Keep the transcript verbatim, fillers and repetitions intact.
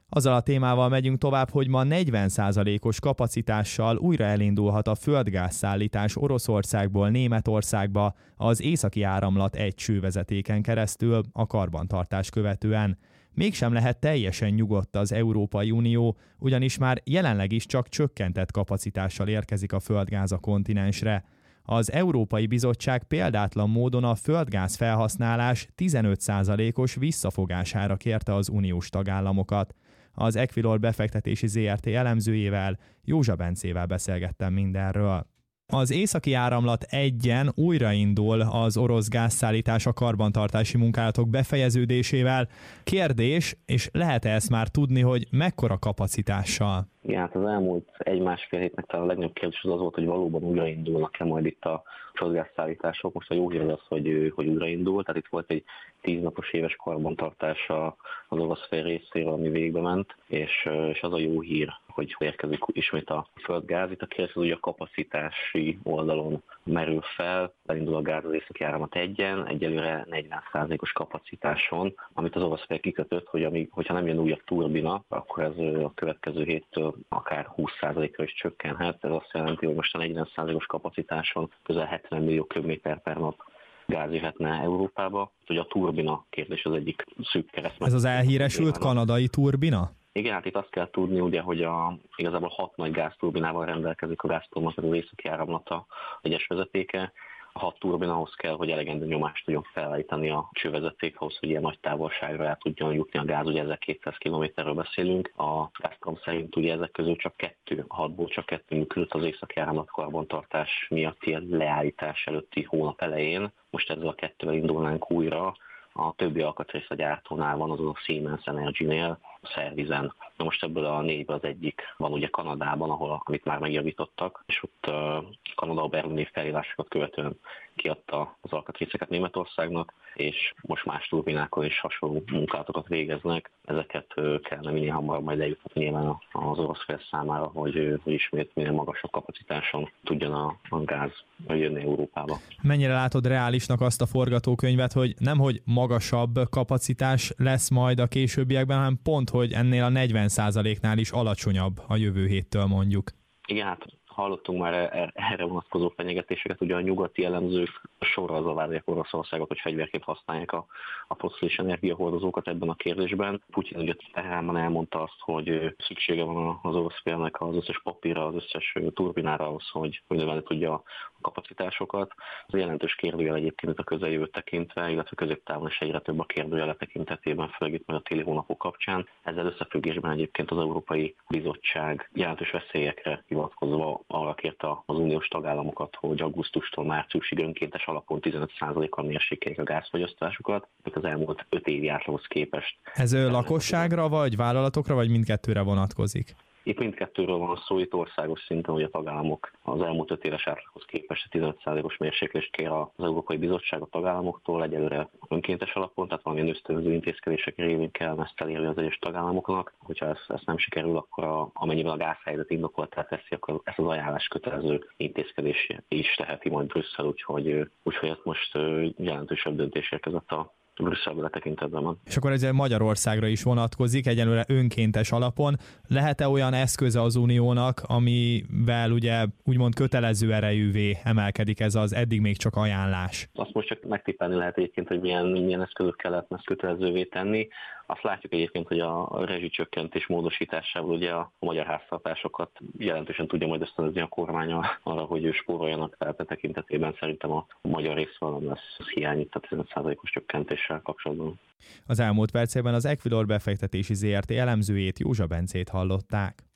Azzal a témával megyünk tovább, hogy ma negyven százalékos kapacitással újra elindulhat a földgázszállítás Oroszországból Németországba az északi áramlat egy csővezetéken keresztül a karbantartás követően. Mégsem lehet teljesen nyugodt az Európai Unió, ugyanis már jelenleg is csak csökkentett kapacitással érkezik a földgáz a kontinensre. Az Európai Bizottság példátlan módon a földgáz felhasználás tizenöt százalékos visszafogására kérte az uniós tagállamokat. Az Equilor befektetési zé er té elemzőjével, Józsa Bencével beszélgettem mindenről. Az északi áramlat egyen újraindul az orosz gázszállítás a karbantartási munkálatok befejeződésével. Kérdés, és lehet-e ezt már tudni, hogy mekkora kapacitással? Igen, hát az elmúlt egy-másfél hétnek talán a legnagyobb kérdés az az volt, hogy valóban újraindulnak-e majd itt a földgázszállítások. Most a jó hír az, hogy, hogy újraindul, tehát itt volt egy tíznapos éves karbantartása az orosz fél részéről, ami végbe ment, és, és az a jó hír, hogy érkezik ismét a földgáz. Itt a kérdés az, hogy a kapacitási oldalon merül fel, elindul a gáz az északi áramlat egyen, egyelőre negyven százalékos kapacitáson, amit az orosz fél kikötött, hogy amíg, hogyha nem jön újabb turbina, akkor ez a következő héttől akár húsz százalékra is csökkenhet. Ez azt jelenti, hogy most a negyven százalékos kapacitáson közel hetven millió köbméter per nap gáz jöhetne Európába. Hogy a turbina kérdés az egyik szűk keresztmetszet. Ez az elhíresült kanadai turbina? Igen, hát itt azt kell tudni, ugye, hogy a, igazából hat nagy gázturbinával rendelkezik a Gazpromnak az északi áramlata egyes vezetéke. A hat turbinához kell, hogy elegendő nyomást tudjon felállítani a csővezeték, ahhoz, hogy ilyen nagy távolságra el tudjon jutni a gáz, ugye ezerkétszáz kilométerről beszélünk. A Gazprom szerint ugye ezek közül csak kettő, hatból csak kettő működött az északi áramlat karbantartás miatti leállítás előtti hónap elején. Most ezzel a kettővel indulnánk újra. A többi alkatrész a gyártónál van, azon a Siemens Energy-nél, a Servisen. Na most ebből a négyből az egyik van ugye Kanadában, ahol, amit már megjavítottak, és ott uh, Kanada a berlini felírásokat követően kiadta az alkatrészeket Németországnak, és most más turbinákon is hasonló munkálatokat végeznek. Ezeket uh, kellene minél hamarabb majd eljutatni nyilván az orosz fél számára, hogy, uh, hogy ismét minél magasabb kapacitáson tudjon a, a gáz jönni Európába. Mennyire látod reálisnak azt a forgatókönyvet, hogy nemhogy magasabb kapacitás lesz majd a későbbiekben, hanem pont, hogy ennél a negyven százaléknál is alacsonyabb a jövő héttől mondjuk? Igen, hát hallottunk már erre vonatkozó fenyegetéseket, ugye a nyugati elemzők sorra azzal vádolják Oroszországot, hogy fegyverként használják a, a fosszilis energiahordozókat ebben a kérdésben. Putyin ugye Teheránban elmondta azt, hogy szüksége van az orosz félnek az összes papírra, az összes turbinára ahhoz, hogy, hogy növelni tudja a kapacitásokat. Ez jelentős kérdőjel egyébként a közeljövőt tekintve, illetve középtávon is egyre több a kérdőjele tekintetében, főleg itt majd a téli hónapok kapcsán. Ezzel összefüggésben egyébként az Európai Bizottság jelentős veszélyekre hivatkozva arra kérte az uniós tagállamokat, hogy augusztustól márciusig önkéntes alapon tizenöt százalékkal mérsékeljék a gázfogyasztásukat, az elmúlt öt évi átlaghoz képest. Ez ő lakosságra, vagy vállalatokra, vagy mindkettőre vonatkozik? Itt mindkettőről van szó, itt országos szinten, hogy a tagállamok az elmúlt öt éves átlaghoz képest tizenöt százalékos mérséklést kér az Európai Bizottság a tagállamoktól, egyelőre önkéntes alapon, tehát valamilyen ösztönző intézkedések révén kell ezt elérni az egyes tagállamoknak. Hogyha ez, ez nem sikerül, akkor a, amennyiben a gázhelyzet indokoltá teszi, akkor ezt az ajánlás kötelező intézkedés is teheti majd Brüsszel, úgyhogy, úgyhogy ez most jelentősebb döntés érkezett a Brüsszelbe tekintetben van. És akkor ez Magyarországra is vonatkozik, egyelőre önkéntes alapon. Lehet-e olyan eszköze az Uniónak, amivel ugye úgymond kötelező erejűvé emelkedik ez az eddig még csak ajánlás? Azt most csak megtippelni lehet egyébként, hogy milyen, milyen eszközökkel lehetne ezt kötelezővé tenni. Azt látjuk egyébként, hogy a rezsicsökkentés módosításával ugye a magyar háztartásokat jelentősen tudja majd ösztönözni a kormány arra, hogy ő spóroljanak, tehát a tekintetében szerintem a magyar részről nem lesz hiány itt a tizenöt százalékos csökkentéssel kapcsolatban. Az elmúlt percekben az Equilor befektetési zé er té elemzőjét, Józsa Bencét hallották.